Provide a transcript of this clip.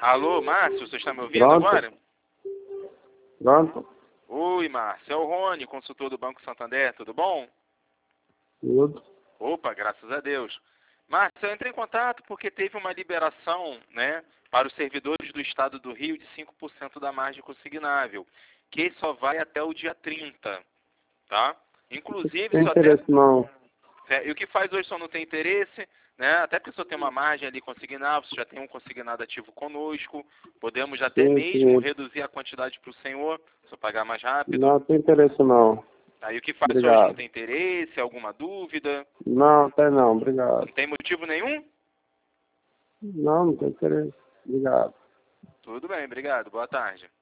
Alô, Márcio, você está me ouvindo Pronto. agora? Pronto? Oi, Márcio, é o Rony, consultor do Banco Santander, tudo bom? Tudo. Opa, graças a Deus. Márcio, eu entrei em contato porque teve uma liberação, né, para os servidores do Estado do Rio de 5% da margem consignável, que só vai até o dia 30, tá? Inclusive, Tem só até... interesse não. E o que faz hoje só não tem interesse, né? Até porque só tem uma margem ali consignável, você já tem um consignado ativo conosco, podemos até Sim, mesmo sim. reduzir a quantidade para o senhor, só pagar mais rápido. Não tem interesse não. Aí o que faz hoje não Obrigado. tem interesse, alguma dúvida? Não, tem não. Obrigado. Não tem motivo nenhum? Não tem interesse. Obrigado. Tudo bem, obrigado. Boa tarde.